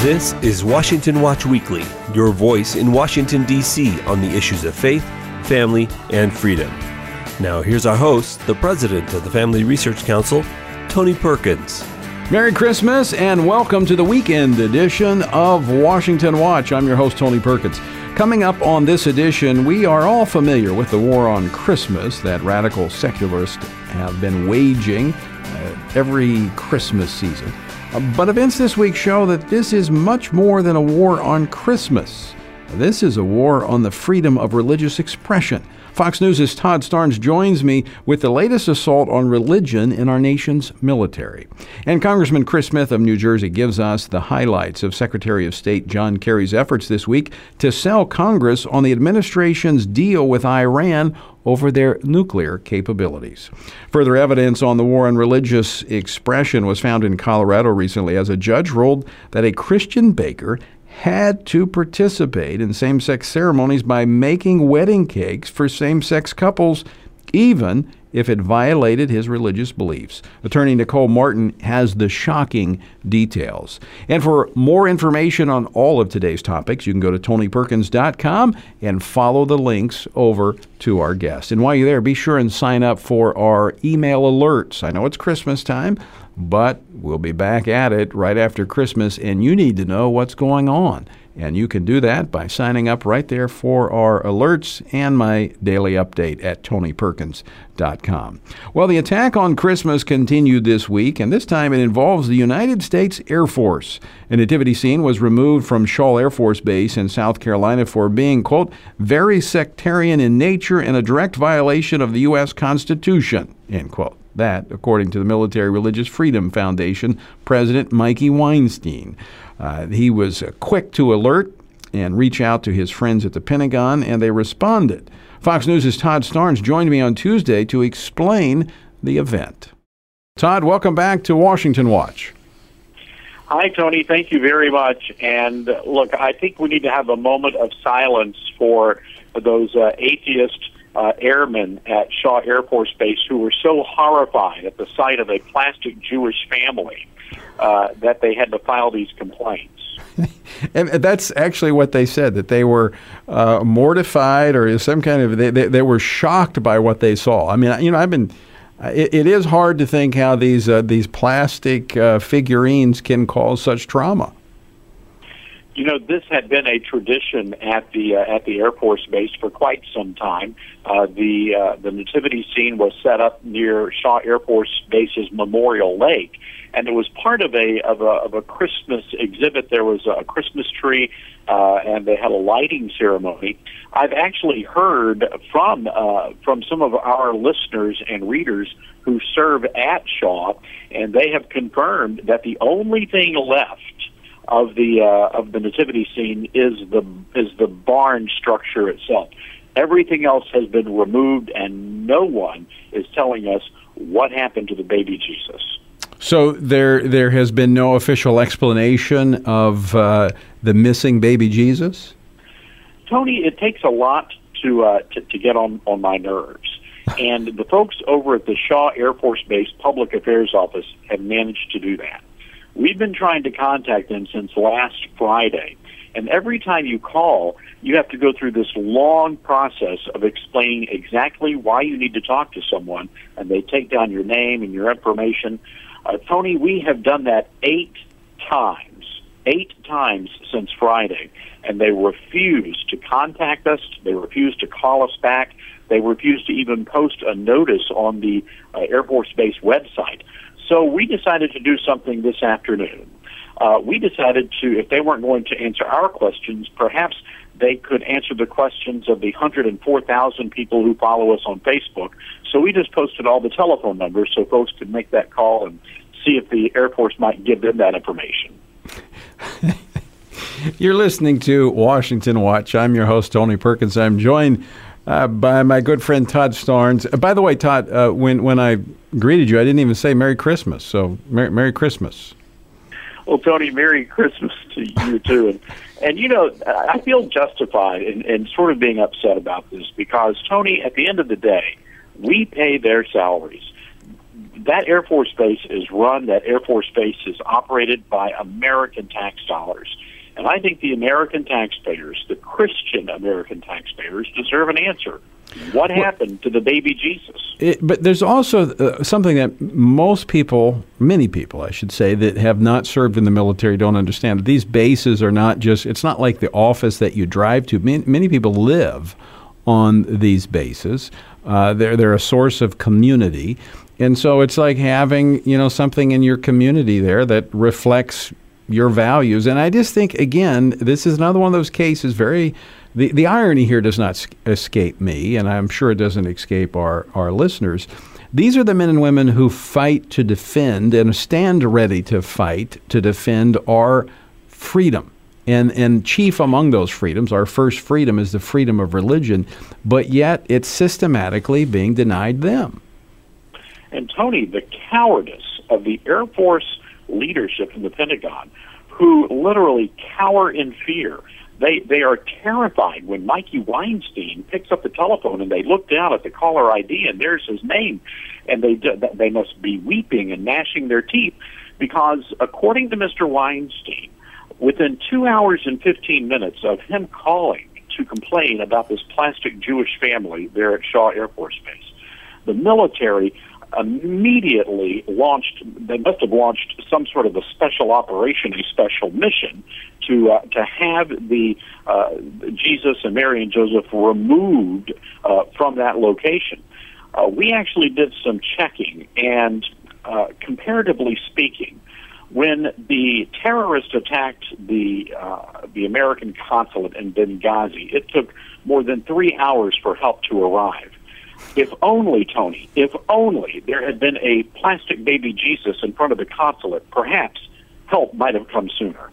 This is Washington Watch Weekly, your voice in Washington, D.C. on the issues of faith, family, and freedom. Now here's our host, the president of the Family Research Council, Tony Perkins. Merry Christmas and welcome to the weekend edition of Washington Watch. I'm your host, Tony Perkins. Coming up on this edition, we are all familiar with the war on Christmas that radical secularists have been waging every Christmas season. But events this week show that this is much more than a war on Christmas. This is a war on the freedom of religious expression. Fox News' Todd Starnes joins me with the latest assault on religion in our nation's military. And Congressman Chris Smith of New Jersey gives us the highlights of Secretary of State John Kerry's efforts this week to sell Congress on the administration's deal with Iran over their nuclear capabilities. Further evidence on the war on religious expression was found in Colorado recently as a judge ruled that a Christian baker had to participate in same-sex ceremonies by making wedding cakes for same-sex couples, even if it violated his religious beliefs. Attorney Nicole Martin has the shocking details. And for more information on all of today's topics, you can go to tonyperkins.com and follow the links over to our guest. And while you're there, be sure and sign up for our email alerts. I know it's Christmas time, but we'll be back at it right after Christmas, and you need to know what's going on. And you can do that by signing up right there for our alerts and my daily update at tonyperkins.com. Well, the attack on Christmas continued this week, and this time it involves the United States Air Force. A nativity scene was removed from Shaw Air Force Base in South Carolina for being, quote, very sectarian in nature and a direct violation of the U.S. Constitution, end quote. That, according to the Military Religious Freedom Foundation President Mikey Weinstein. He was quick to alert and reach out to his friends at the Pentagon, and they responded. Fox News' Todd Starnes joined me on Tuesday to explain the event. Todd, welcome back to Washington Watch. Hi, Tony. Thank you very much. And look, I think we need to have a moment of silence for those atheist airmen at Shaw Air Force Base who were so horrified at the sight of a plastic Jewish family that they had to file these complaints. And that's actually what they said, that they were mortified or some kind of, they were shocked by what they saw. I mean, you know, it is hard to think how these plastic figurines can cause such trauma. You know, this had been a tradition at the Air Force Base for quite some time. The nativity scene was set up near Shaw Air Force Base's Memorial Lake, and it was part of a Christmas exhibit. There was a Christmas tree, and they had a lighting ceremony. I've actually heard from some of our listeners and readers who serve at Shaw, and they have confirmed that the only thing left of the nativity scene is the barn structure itself. Everything else has been removed, and no one is telling us what happened to the baby Jesus. So there has been no official explanation of the missing baby Jesus? Tony, it takes a lot to get on my nerves. And the folks over at the Shaw Air Force Base Public Affairs Office have managed to do that. We've been trying to contact them since last Friday, and every time you call, you have to go through this long process of explaining exactly why you need to talk to someone, and they take down your name and your information. Tony, we have done that 8 times since Friday, and they refuse to contact us. They refuse to call us back. They refuse to even post a notice on the Air Force Base website. So we decided to do something this afternoon. We decided to, if they weren't going to answer our questions, perhaps they could answer the questions of the 104,000 people who follow us on Facebook. So we just posted all the telephone numbers so folks could make that call and see if the Air Force might give them that information. You're listening to Washington Watch. I'm your host, Tony Perkins. I'm joined by my good friend Todd Starnes. By the way, Todd, when I greeted you, I didn't even say Merry Christmas. So Merry Christmas. Well, Tony, Merry Christmas to you too. And you know, I feel justified in sort of being upset about this because, Tony, at the end of the day, we pay their salaries. that Air Force Base is run, that Air Force Base is operated by American tax dollars. And I think the American taxpayers, the Christian American taxpayers, deserve an answer. What happened to the baby Jesus? But there's also something that most people, many people, I should say, that have not served in the military don't understand. These bases are not just, it's not like the office that you drive to. Many people live on these bases. They're a source of community. And so it's like having, something in your community there that reflects your values. And I just think, again, this is another one of those cases, the irony here does not escape me, and I'm sure it doesn't escape our listeners. These are the men and women who fight to defend and stand ready to fight to defend our freedom. And chief among those freedoms, our first freedom is the freedom of religion, but yet it's systematically being denied them. And Tony, the cowardice of the Air Force leadership in the Pentagon, who literally cower in fear. They are terrified when Mikey Weinstein picks up the telephone and they look down at the caller ID and there's his name, and they must be weeping and gnashing their teeth because, according to Mr. Weinstein, within 2 hours and 15 minutes of him calling to complain about this plastic Jewish family there at Shaw Air Force Base, the military immediately they must have launched some sort of a special operation, a special mission to have the Jesus and Mary and Joseph removed from that location. We actually did some checking, and comparatively speaking, when the terrorists attacked the American consulate in Benghazi, it took more than 3 hours for help to arrive. If only, Tony, there had been a plastic baby Jesus in front of the consulate, perhaps help might have come sooner.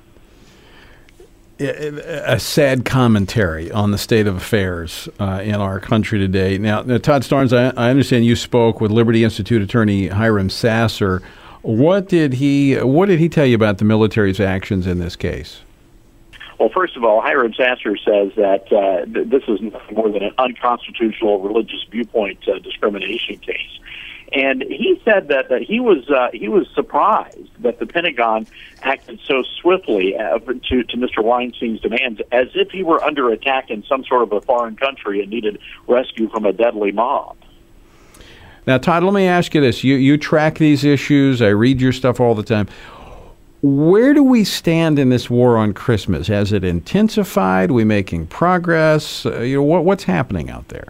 A sad commentary on the state of affairs in our country today. Now, Todd Starnes, I understand you spoke with Liberty Institute attorney Hiram Sasser. What did he tell you about the military's actions in this case? Well, first of all, Hiram Sasser says that this is nothing more than an unconstitutional religious viewpoint discrimination case. And he said that he was surprised that the Pentagon acted so swiftly to Mr. Weinstein's demands, as if he were under attack in some sort of a foreign country and needed rescue from a deadly mob. Now, Todd, let me ask you this. You track these issues. I read your stuff all the time. Where do we stand in this war on Christmas? Has it intensified? Are we making progress? What's happening out there?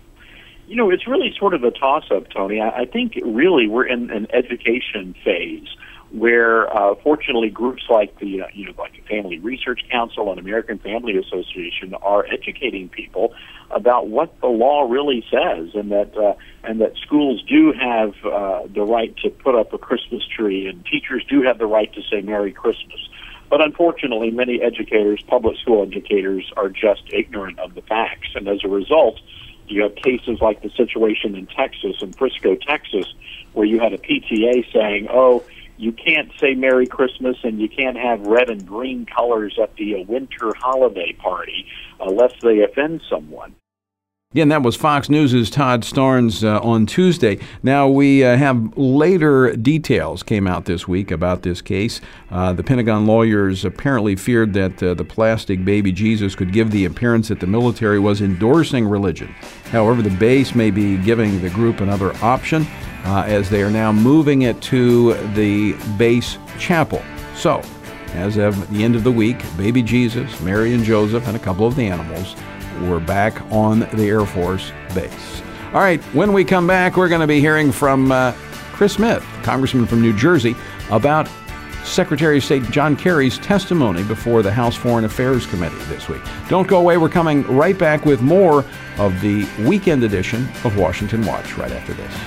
It's really sort of a toss-up, Tony. I think really we're in an education phase where, fortunately, groups like the Family Research Council and American Family Association are educating people about what the law really says, and that schools do have the right to put up a Christmas tree, and teachers do have the right to say Merry Christmas. But unfortunately, many educators, public school educators, are just ignorant of the facts, and as a result, you have cases like the situation in Texas, in Frisco, Texas, where you had a PTA saying, "Oh, you can't say Merry Christmas and you can't have red and green colors at the winter holiday party lest they offend someone." Again, that was Fox News' Todd Starnes on Tuesday. Now, we have later details came out this week about this case. The Pentagon lawyers apparently feared that the plastic baby Jesus could give the appearance that the military was endorsing religion. However, the base may be giving the group another option as they are now moving it to the base chapel. So, as of the end of the week, baby Jesus, Mary and Joseph, and a couple of the animals were back on the Air Force Base. All right, when we come back, we're going to be hearing from Chris Smith, Congressman from New Jersey, about Secretary of State John Kerry's testimony before the House Foreign Affairs Committee this week. Don't go away. We're coming right back with more of the weekend edition of Washington Watch right after this.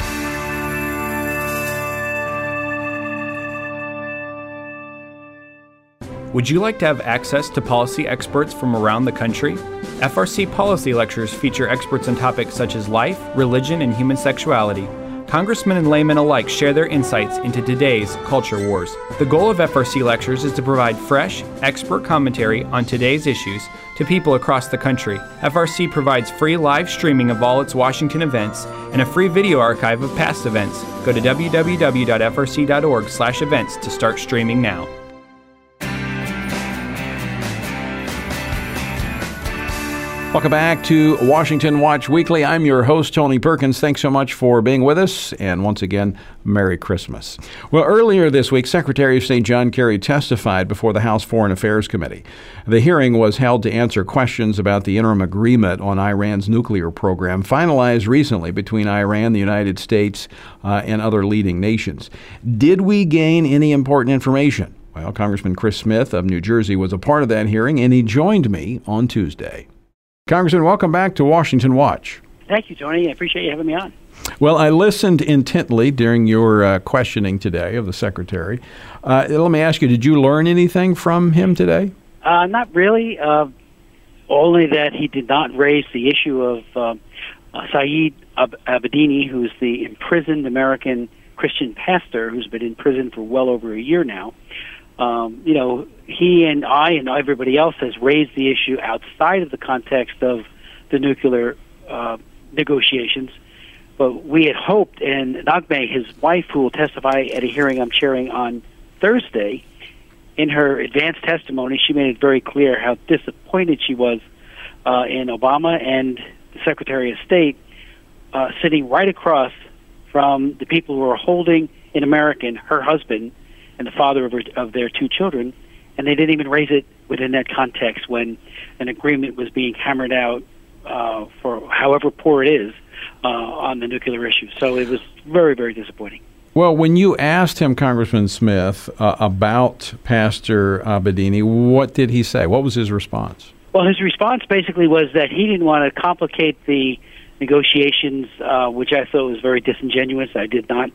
Would you like to have access to policy experts from around the country? FRC Policy Lectures feature experts on topics such as life, religion, and human sexuality. Congressmen and laymen alike share their insights into today's culture wars. The goal of FRC Lectures is to provide fresh, expert commentary on today's issues to people across the country. FRC provides free live streaming of all its Washington events and a free video archive of past events. Go to www.frc.org/events to start streaming now. Welcome back to Washington Watch Weekly. I'm your host, Tony Perkins. Thanks so much for being with us. And once again, Merry Christmas. Well, earlier this week, Secretary of State John Kerry testified before the House Foreign Affairs Committee. The hearing was held to answer questions about the interim agreement on Iran's nuclear program, finalized recently between Iran, the United States, and other leading nations. Did we gain any important information? Well, Congressman Chris Smith of New Jersey was a part of that hearing, and he joined me on Tuesday. Congressman, welcome back to Washington Watch. Thank you, Tony. I appreciate you having me on. Well, I listened intently during your questioning today of the Secretary. Let me ask you, did you learn anything from him today? Not really, only that he did not raise the issue of Saeed Abedini, who's the imprisoned American Christian pastor who's been in prison for well over a year now. He and I and everybody else has raised the issue outside of the context of the nuclear negotiations. But we had hoped, and Naghmeh, his wife, who will testify at a hearing I'm chairing on Thursday, in her advanced testimony, she made it very clear how disappointed she was in Obama and the Secretary of State sitting right across from the people who are holding an American, her husband, and the father of their two children, and they didn't even raise it within that context when an agreement was being hammered out for however poor it is on the nuclear issue. So it was very, very disappointing. Well, when you asked him, Congressman Smith, about Pastor Abedini, what did he say? What was his response? Well, his response basically was that he didn't want to complicate the negotiations, which I thought was very disingenuous. I did not.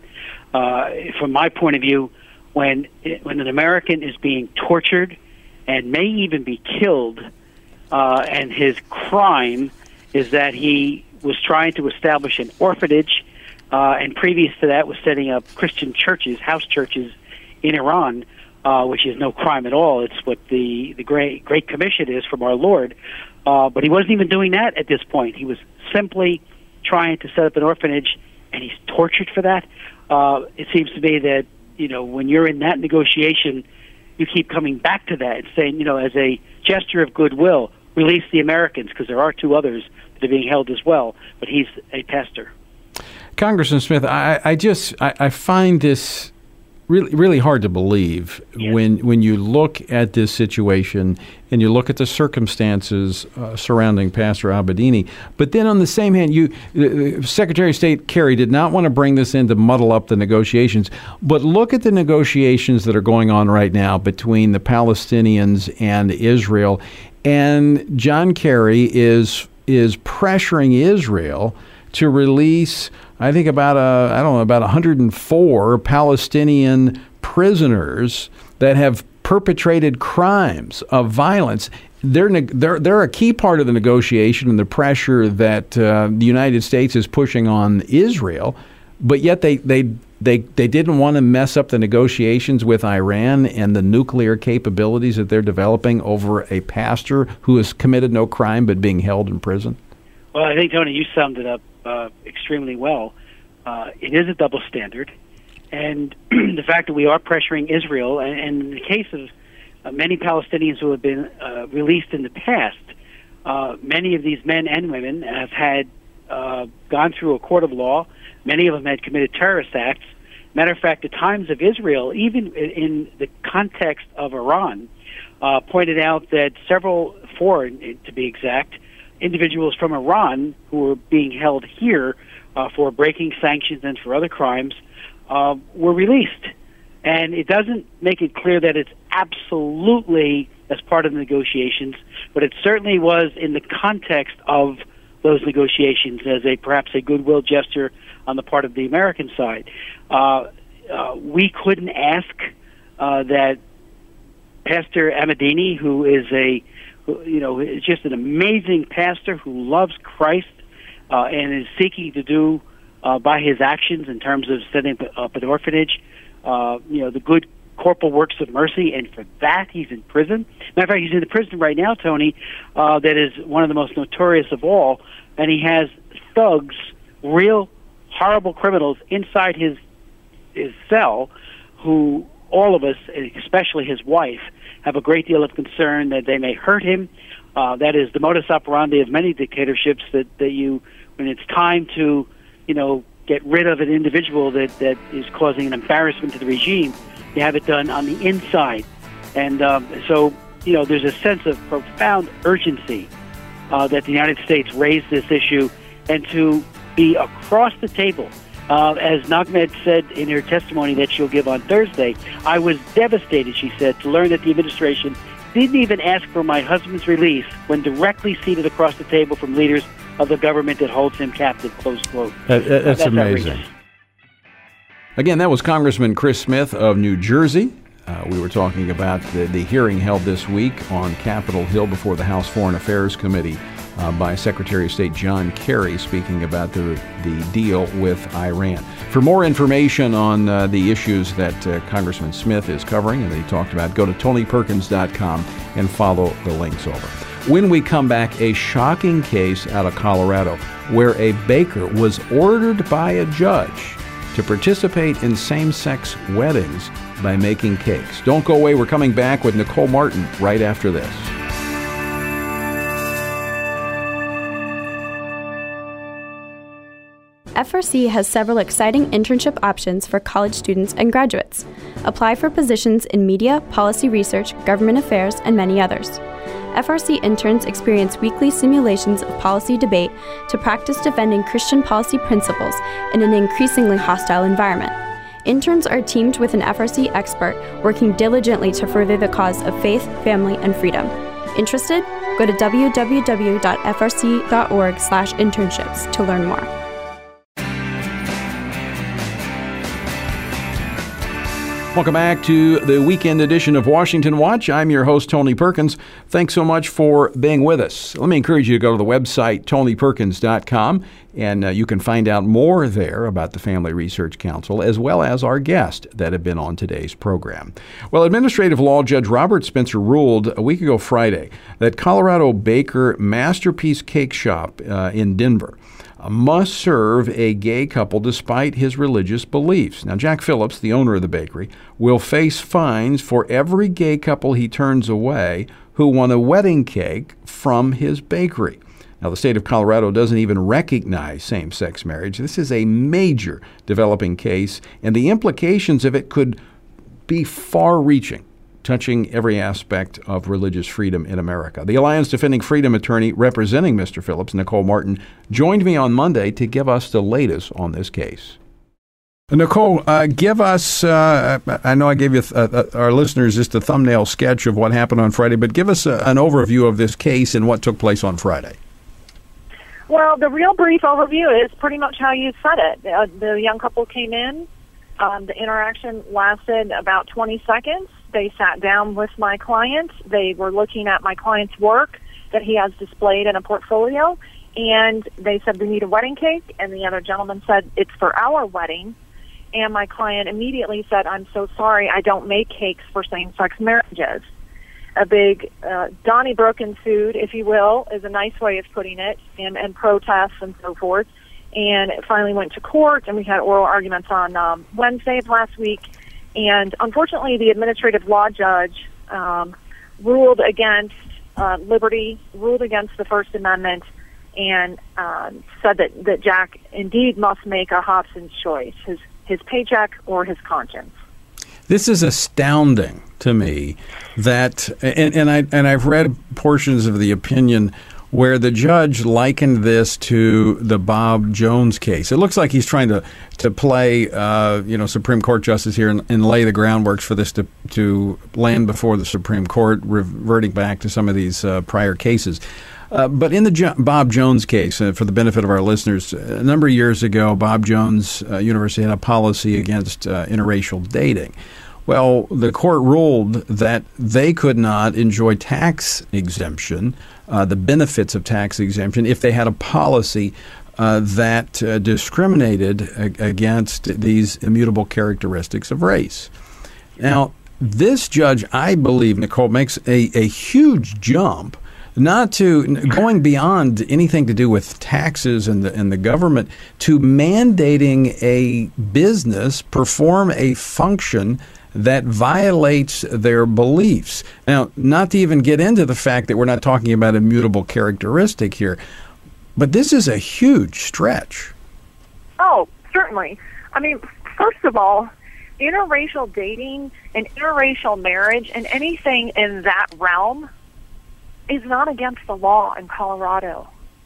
From my point of view, when an American is being tortured and may even be killed, and his crime is that he was trying to establish an orphanage, and previous to that was setting up Christian churches, house churches in Iran, which is no crime at all. It's what the Great Commission is from our Lord. But he wasn't even doing that at this point. He was simply trying to set up an orphanage, and he's tortured for that. It seems to me that, when you're in that negotiation, you keep coming back to that and saying, as a gesture of goodwill, release the Americans, because there are two others that are being held as well, but he's a pastor. Congressman Smith, I find this really, really hard to believe when you look at this situation and you look at the circumstances surrounding Pastor Abedini. But then on the same hand, Secretary of State Kerry did not want to bring this in to muddle up the negotiations. But look at the negotiations that are going on right now between the Palestinians and Israel. And John Kerry is pressuring Israel to release, I think, about 104 Palestinian prisoners that have perpetrated crimes of violence. They're a key part of the negotiation and the pressure that the United States is pushing on Israel, but yet they didn't want to mess up the negotiations with Iran and the nuclear capabilities that they're developing over a pastor who has committed no crime but being held in prison. Well, I think, Tony, you summed it up extremely well. It is a double standard, and the fact that we are pressuring Israel, and in the case of many Palestinians who have been released in the past, many of these men and women have had gone through a court of law. Many of them had committed terrorist acts. Matter of fact, the Times of Israel, even in the context of Iran, pointed out that four to be exact, individuals from Iran who were being held here for breaking sanctions and for other crimes were released. And it doesn't make it clear that it's absolutely as part of the negotiations, but it certainly was in the context of those negotiations as perhaps a goodwill gesture on the part of the American side. We couldn't ask that Pastor Abedini, who is is just an amazing pastor who loves Christ and is seeking to do by his actions in terms of setting up an orphanage, the good corporal works of mercy, and for that he's in prison. Matter of fact, he's in the prison right now, Tony, that is one of the most notorious of all, and he has thugs, real horrible criminals inside his cell, who all of us, especially his wife, have a great deal of concern that they may hurt him. That is the modus operandi of many dictatorships, that you, when it's time to, get rid of an individual that is causing an embarrassment to the regime, you have it done on the inside. And so there's a sense of profound urgency that the United States raised this issue and to be across the table. As Nahmed said in her testimony that she'll give on Thursday, I was devastated, she said, to learn that the administration didn't even ask for my husband's release when directly seated across the table from leaders of the government that holds him captive, close quote. That's amazing. Outrageous. Again, that was Congressman Chris Smith of New Jersey. We were talking about the hearing held this week on Capitol Hill before the House Foreign Affairs Committee by Secretary of State John Kerry, speaking about the deal with Iran. For more information on the issues that Congressman Smith is covering and that he talked about, go to TonyPerkins.com and follow the links over. When we come back, a shocking case out of Colorado where a baker was ordered by a judge to participate in same-sex weddings by making cakes. Don't go away. We're coming back with Nicole Martin right after this. FRC has several exciting internship options for college students and graduates. Apply for positions in media, policy research, government affairs, and many others. FRC interns experience weekly simulations of policy debate to practice defending Christian policy principles in an increasingly hostile environment. Interns are teamed with an FRC expert working diligently to further the cause of faith, family, and freedom. Interested? Go to www.frc.org/internships to learn more. Welcome back to the weekend edition of Washington Watch. I'm your host, Tony Perkins. Thanks so much for being with us. Let me encourage you to go to the website, TonyPerkins.com, and you can find out more there about the Family Research Council, as well as our guests that have been on today's program. Well, Administrative Law Judge Robert Spencer ruled a week ago Friday that Colorado baker Masterpiece Cake Shop in Denver must serve a gay couple despite his religious beliefs. Now, Jack Phillips, the owner of the bakery, will face fines for every gay couple he turns away who want a wedding cake from his bakery. Now, the state of Colorado doesn't even recognize same-sex marriage. This is a major developing case, and the implications of it could be far-reaching, touching every aspect of religious freedom in America. The Alliance Defending Freedom attorney representing Mr. Phillips, Nicole Martin, joined me on Monday to give us the latest on this case. Nicole, give us, I know I gave you our listeners just a thumbnail sketch of what happened on Friday, but give us an overview of this case and what took place on Friday. Well, the real brief overview is pretty much how you said it. The young couple came in. The interaction lasted about 20 seconds. They sat down with my client. They were looking at my client's work that he has displayed in a portfolio, and they said, "We need a wedding cake," and the other gentleman said, "It's for our wedding." And my client immediately said, "I'm so sorry, I don't make cakes for same-sex marriages." A big Donnybrook ensued, if you will, is a nice way of putting it, and protests and so forth. And it finally went to court, and we had oral arguments on Wednesday of last week. And unfortunately, the administrative law judge ruled against liberty, ruled against the First Amendment, and said that Jack indeed must make a Hobson's choice, his paycheck or his conscience. This is astounding to me that, and I've read portions of the opinion where the judge likened this to the Bob Jones case. It looks like he's trying to play, Supreme Court justice here and lay the groundwork for this to land before the Supreme Court, reverting back to some of these prior cases. But in the Bob Jones case, for the benefit of our listeners, a number of years ago, Bob Jones University had a policy against interracial dating. Well, the court ruled that they could not enjoy tax exemption, the benefits of tax exemption, if they had a policy that discriminated against these immutable characteristics of race. Now, this judge, I believe, Nicole, makes a huge jump, not to going beyond anything to do with taxes and the government, to mandating a business perform a function that violates their beliefs. Now, not to even get into the fact that we're not talking about immutable characteristic here, but this is a huge stretch. Oh, certainly. I mean, first of all, interracial dating and interracial marriage and anything in that realm is not against the law in Colorado.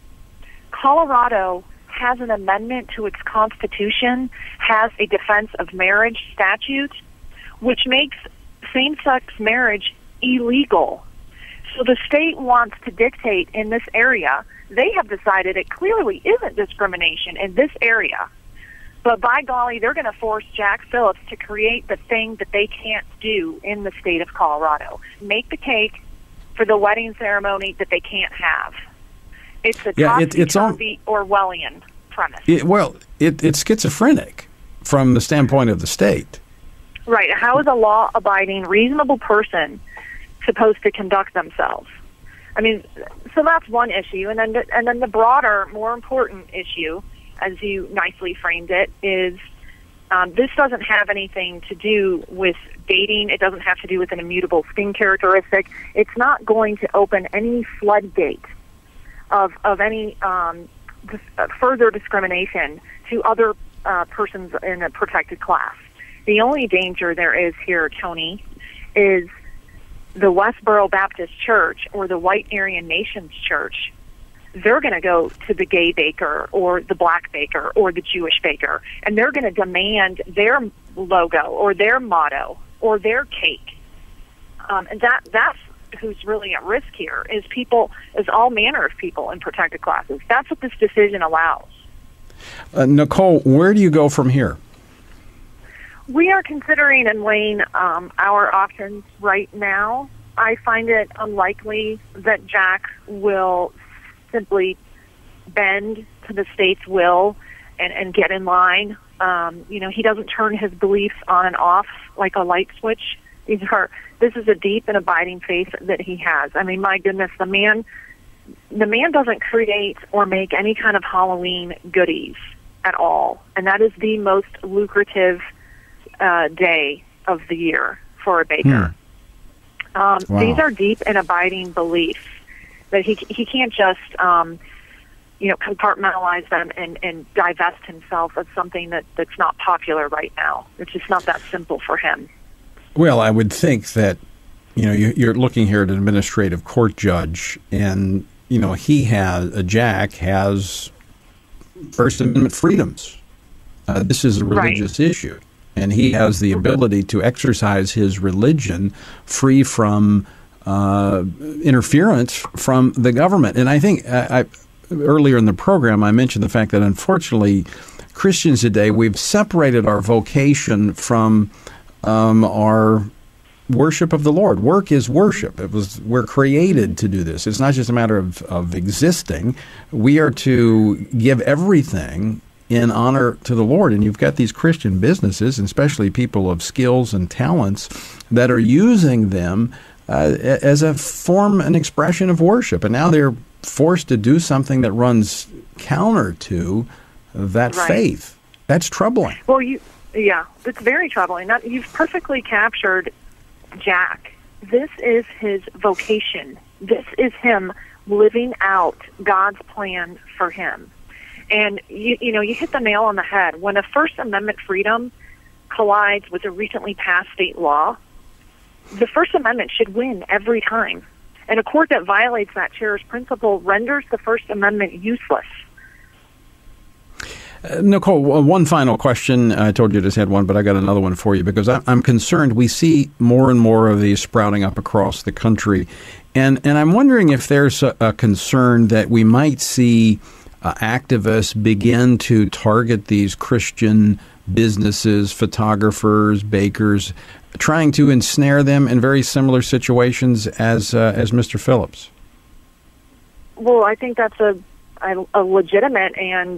Colorado has an amendment to its constitution, has a defense of marriage statute, which makes same-sex marriage illegal. So the state wants to dictate in this area. They have decided it clearly isn't discrimination in this area. But by golly, they're going to force Jack Phillips to create the thing that they can't do in the state of Colorado. Make the cake for the wedding ceremony that they can't have. It's a topsy-turvy Orwellian premise. It's schizophrenic from the standpoint of the state. Right. How is a law-abiding, reasonable person supposed to conduct themselves? I mean, so that's one issue. And then the broader, more important issue, as you nicely framed it, is this doesn't have anything to do with dating. It doesn't have to do with an immutable skin characteristic. It's not going to open any floodgate of any further discrimination to other persons in a protected class. The only danger there is here, Tony, is the Westboro Baptist Church or the White Aryan Nations Church. They're going to go to the gay baker or the black baker or the Jewish baker, and they're going to demand their logo or their motto or their cake. And that's who's really at risk here, is all manner of people in protected classes. That's what this decision allows. Nicole, where do you go from here? We are considering and weighing our options right now. I find it unlikely that Jack will simply bend to the state's will and get in line. He doesn't turn his beliefs on and off like a light switch. This is a deep and abiding faith that he has. I mean, my goodness, the man doesn't create or make any kind of Halloween goodies at all, and that is the most lucrative day of the year for a baker. Wow. These are deep and abiding beliefs that he can't just compartmentalize them and divest himself of something that's not popular right now. It's just not that simple for him. Well, I would think that you're looking here at an administrative court judge, and Jack has First Amendment freedoms. This is a religious issue. And he has the ability to exercise his religion free from interference from the government. And I think earlier in the program I mentioned the fact that unfortunately Christians today, we've separated our vocation from our worship of the Lord. Work is worship. We're created to do this. It's not just a matter of existing. We are to give everything in honor to the Lord. And you've got these Christian businesses, and especially people of skills and talents, that are using them as a form, an expression of worship. And now they're forced to do something that runs counter to that faith. That's troubling. Well, it's very troubling. You've perfectly captured Jack. This is his vocation. This is him living out God's plan for him. And, you hit the nail on the head. When a First Amendment freedom collides with a recently passed state law, the First Amendment should win every time. And a court that violates that cherished principle renders the First Amendment useless. Nicole, one final question. I told you I just had one, but I got another one for you, because I'm concerned. We see more and more of these sprouting up across the country. And I'm wondering if there's a concern that we might see activists begin to target these Christian businesses, photographers, bakers, trying to ensnare them in very similar situations as Mr. Phillips. Well, I think that's a a legitimate and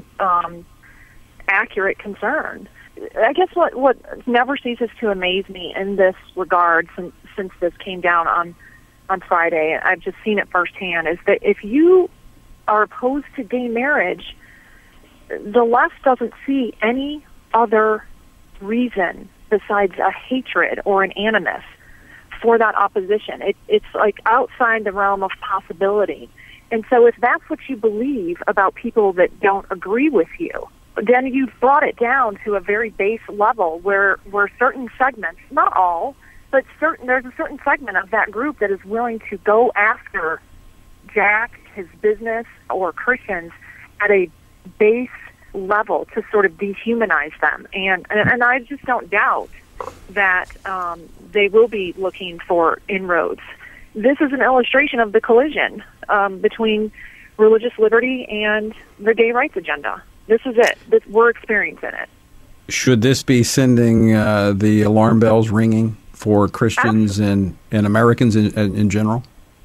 accurate concern. I guess what never ceases to amaze me in this regard since this came down on Friday, I've just seen it firsthand, is that if you are opposed to gay marriage, the left doesn't see any other reason besides a hatred or an animus for that opposition. It's like outside the realm of possibility. And so if that's what you believe about people that don't agree with you, then you've brought it down to a very base level where certain segments, not all, but there's a certain segment of that group that is willing to go after Jack, his business, or Christians at a base level to sort of dehumanize them. And I just don't doubt that they will be looking for inroads. This is an illustration of the collision between religious liberty and the gay rights agenda. This is it. We're experiencing it. Should this be sending the alarm bells ringing for Christians and Americans in general?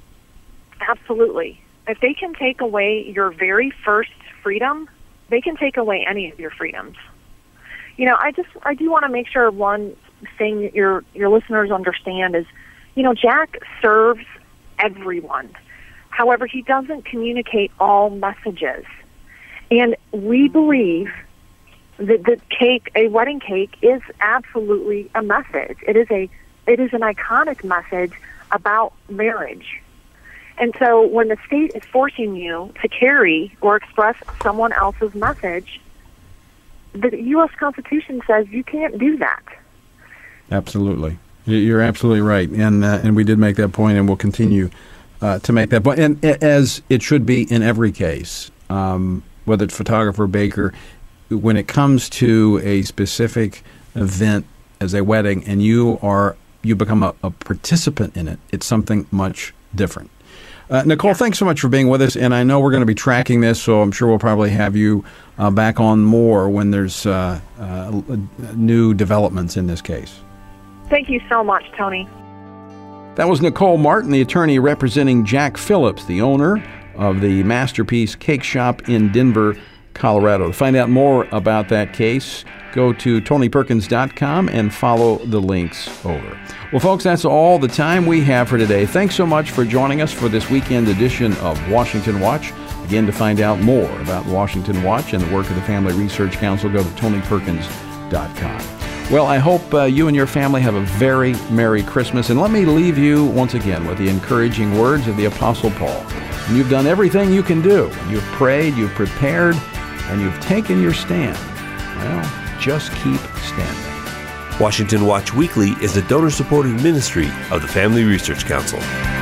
Absolutely. If they can take away your very first freedom, they can take away any of your freedoms. You know, I do want to make sure one thing that your listeners understand is, you know, Jack serves everyone. However, he doesn't communicate all messages. And we believe that a wedding cake is absolutely a message. It is an iconic message about marriage. And so when the state is forcing you to carry or express someone else's message, the U.S. Constitution says you can't do that. Absolutely. You're absolutely right. And we did make that point, and we'll continue to make that point. And as it should be in every case, whether it's photographer, baker, when it comes to a specific event as a wedding and you become a participant in it, it's something much different. Nicole, thanks so much for being with us, and I know we're going to be tracking this, so I'm sure we'll probably have you back on more when there's new developments in this case. Thank you so much, Tony. That was Nicole Martin, the attorney representing Jack Phillips, the owner of the Masterpiece Cake Shop in Denver, Colorado. To find out more about that case, go to TonyPerkins.com and follow the links over. Well, folks, that's all the time we have for today. Thanks so much for joining us for this weekend edition of Washington Watch. Again, to find out more about Washington Watch and the work of the Family Research Council, go to TonyPerkins.com. Well, I hope you and your family have a very Merry Christmas. And let me leave you once again with the encouraging words of the Apostle Paul. And you've done everything you can do. You've prayed, you've prepared, and you've taken your stand. Well, just keep standing. Washington Watch Weekly is a donor-supported ministry of the Family Research Council.